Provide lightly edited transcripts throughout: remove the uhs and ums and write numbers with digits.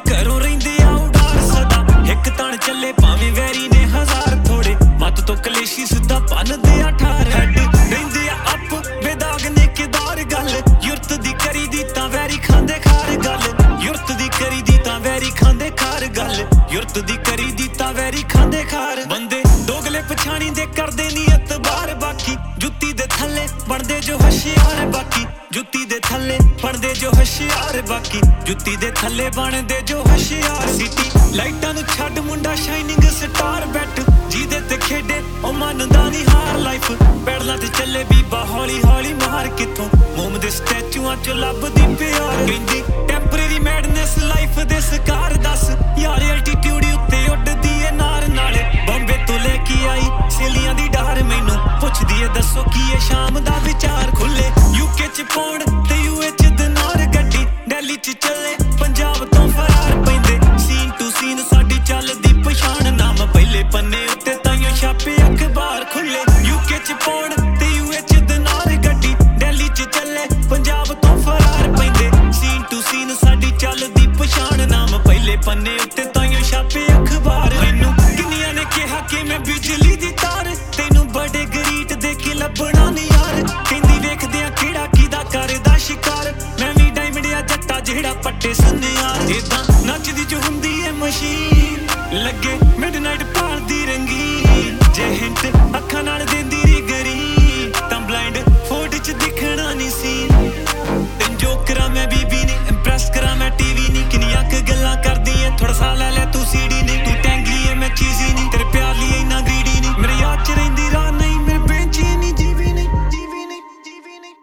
ਘਰੋਂ ਰਹਿੰਦੇ ਆ ਉਡਾਰ ਸਦਾ ਇੱਕ ਤਣ ਚੱਲੇ ਭਾਵੇਂ ਵੈਰੀ ਨੇ ਹਜ਼ਾਰ ਥੋੜੇ ਮੱਤ ਤੋਂ ਕਲੇਸ਼ੀ ਸਿੱਧਾ ਭੰਨਦੇ ਆ ਠਾਰ ਹੈਡ ਰਹਿੰਦੇ ਆ ਅੱਪ ਬੇਦਾਗ ਨੇ ਕਿਦਾਰ ਗੱਲ ਯੁਰਤ ਦੀ ਕਰੀ ਦੀ ਤਾਂ ਵੈਰੀ ਖਾਂਦੇ ਖਾਰ ਗੱਲ ਯੁਰਤ ਦੀ ਕਰੀ ਦੀ ਤਾਂ ਵੈਰੀ ਖਾਂਦੇ ਖਾਰ ਗੱਲ ਯੁਰਤ ਦੀ ਕਰੀ ਦੀ ਤਾਂ ਵੈਰੀ ਖਾਂਦੇ ਖਾਰ ਬੰਦੇ ਦੋਗਲੇ ਪਛਾਣੀ ਦੇ ਕਰਦੇ ਨੀ ਇਤਬਾਰ ਬਾਕੀ ਜੁੱਤੀ ਦੇ ਥੱਲੇ ਬਣਦੇ ਜੋ ਹੁਸ਼ਿਆਰ ਬਾਕੀ ਜੁੱਤੀ ਦੇ ਥੱਲੇ ਬਣਦੇ ਜੋ ਹੁਸ਼ਿਆਰ ਬਾਕੀ ਜੁੱਤੀ ਦੇ ਥੱਲੇ ਬਣਦੇ ਜੋ ਹੁਸ਼ਿਆਰ ਸਿਟੀ ਲਾਈਟਾਂ ਨੂੰ ਛੱਡ ਮੁੰਡਾ ਸ਼ਾਈਨਿੰਗ ਸਟਾਰ ਬੈਟ ਜਿਹਦੇ ਤੇ ਖੇਡੇ ਉਹ ਮੰਨਦਾ ਨੀ ਹਾਰ ਲਾਈਫ ਪੈਡਲਾਂ ਤੇ ਚੱਲੇ ਬੀਬਾ ਹੌਲੀ ਹੌਲੀ ਮਾਰ ਕਿੱਥੋਂ ਮੋਮ ਦੇ ਸਟੈਚੂਆਂ ਚ ਲੱਭਦੀ ਪਿਆਰ ਕਹਿੰਦੀ ਟੈਂਪਰੇਰੀ ਮੈਡਨੈਸ ਲਾਈਫ ਦੇ ਸਕਾਰ ਦੱਸ ਯਾਰ ਐਲਟੀਟਿਊਡ ਉੱਤੇ ਉੱਡਦੀ ਏ ਨਾਰ ਨਾਲੇ ਬੰਬੇ ਤੋਂ ਲੈ ਕੇ ਆਈ ਸੇਲੀਆਂ ਦੀ ਡਾਰ ਮੈਨੂੰ ਪੁੱਛਦੀ ਏ ਦੱਸੋ ਕੀ ਏ ਸ਼ਾਮ ਦਾ ਵਿਚਾਰ ਖੁੱਲੇ ਯੂਕੇ ਚ ਪੌਂਡ ਤੇ ਯੂਏ ਚ ਦਿਨਾਰ ਗੱਡੀ ਦਿੱਲੀ ਚ ਚੱਲੇ ਪੰਜਾਬ ਤੋਂ ਫਰਾਰ ਪੈਂਦੇ ਸੀਨ ਟੂ ਸੀਨ ਸਾਡੀ ਚੱਲਦੀ ਪਛਾਣ ਨਾਮ ਪਹਿਲੇ ਪੰਨੇ ਉੱਤੇ ਤਾਈਓ ਛਾਪੇ ਅਖਬਾਰ ਖੁੱਲੇ ਯੂਕੇ ਚ ਪੌਂਡ ਤੇ ਯੂਏ ਚ ਦਿਨਾਰ ਗੱਡੀ ਦਿੱਲੀ ਚ ਚੱਲੇ ਪੰਜਾਬ ਤੋਂ ਫਰਾਰ ਪੈਂਦੇ ਸੀਨ ਟੂ ਸੀਨ ਸਾਡੀ ਚੱਲਦੀ ਪਛਾਣ ਨਾਮ ਪਹਿਲੇ ਪੰਨੇ ਉੱਤੇ ਤਾਈਓ ਛਾਪੇ ਅਖਬਾਰ ਮੈਨੂੰ ਕਿੰਨੀਆਂ ਨੇ ਕਿਹਾ ਕਿ ਮੈਂ ਬਿਜਲੀ ਦੀ ਤਾਰ ਤੈਨੂੰ ਬੜੇ ਗਰੀਟ ਦੇ ਕੇ ਲੱਭਣਾ ਨੀ ਯਾਰ ਕਹਿੰਦੀ ਵੇਖਦੇ ਆ ਕਿਹੜਾ ਕਿਹਦਾ ਕਰਦਾ ਸ਼ਿਕਾਰ ਮੈਂ ਵੀ ਡਾਇਮੰਡਿਆ ਜੱਟਾ ਜਿਹੜਾ ਪੱਟੇ ਸੁਨਿਆਰ ਏਦਾਂ ਨੱਚਦੀ ਜੋ ਹੁੰਦੀ ਏ ਮਸ਼ੀਨ ਲੱਗੇ ਮਿਡਨਾਈਟ ਭਾਲਦੀ ਰੰਗੀਨ ਜੇ ਹਿੰਟ ਅੱਖਾਂ ਨਾਲ ਦਿੰਦੀ ਰੀ ਗਰੀ ਤਾਂ ਬਲਾਈਂਡ ਫੋਟ ਚ ਦਿਖਣਾ ਨੀ ਸੀ ਤੈਨੂੰ ਜੋ ਕਰਾਂ ਮੈਂ ਬੀਬੀ ਨੀ ਇੰਪ੍ਰੈਸ ਕਰਾਂ ਮੈਂ ਟੀਵੀ ਨੀ ਕਿੰਨੀਆਂ ਕੁ ਗੱਲਾਂ ਕਰਦੀ ਏ ਥੋੜਾ ਸਾ ਲੈ ਲੈ ਤੂੰ ਸੀਡੀ ਨੀ ਤੂੰ ਟੈਂਗਲੀ ਏ ਮੈਂ ਚੀਜ਼ੀ ਨੀ ਤੇਰੇ ਪਿਆਰ ਲਈ ਇੰਨਾ ਗਰੀਡੀ ਨੀ ਮੇਰੇ ਯਾਦ ਚ ਰਹਿੰਦੀ ਰਾਹ ਨਹੀਂ ਮੇਰੇ ਬੇਂਚੀ ਨੀ ਜੀਵੀ ਨੀ ਜੀਵੀ ਨੀ ਜੀਵੀ ਨੀ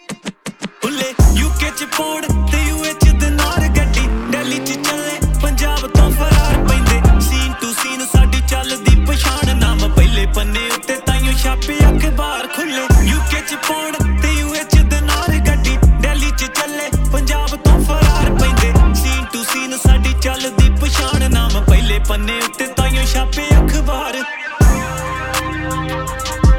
ਹੁੱਲੇ ਯੂਕੇ ਚ ਪੌਂਡ ਤੇ ਯੂਏ ਚ ਦਿਨਾਰ ਗੱਡੀ ਦਿੱਲੀ ਚ ਚੱਲੇ ਪੰਜਾਬ ਤੋਂ ਫਰਾਰ ਪੈਂਦੇ ਸੀਨ ਟੂ ਸੀਨ ਸਾਡੀ ਚੱਲਦੀ ਪਛਾਣ ਨਾਮ ਪਹਿਲੇ ਪੰਨੇ ਉੱਤੇ ਤਾਈਓ ਛਾਪੇ ਅਖਬਾਰ ਖੁੱਲੇ ਯੂਕੇ ਚ ਪੌਂਡ ਤੇ ਯੂਏ ਚ ਦਿਨਾਰ ਗੱਡੀ ਦਿੱਲੀ ਚ ਚੱਲੇ ਪੰਜਾਬ ਤੋਂ ਫਰਾਰ ਪੈਂਦੇ ਸੀਨ ਟੂ ਸੀਨ ਸਾਡੀ ਚੱਲਦੀ ਪਛਾਣ ਨਾਮ ਪਹਿਲੇ ਪੰਨੇ ਉੱਤੇ ਤਾਈਓ ਛਾਪੇ ਅਖਬਾਰ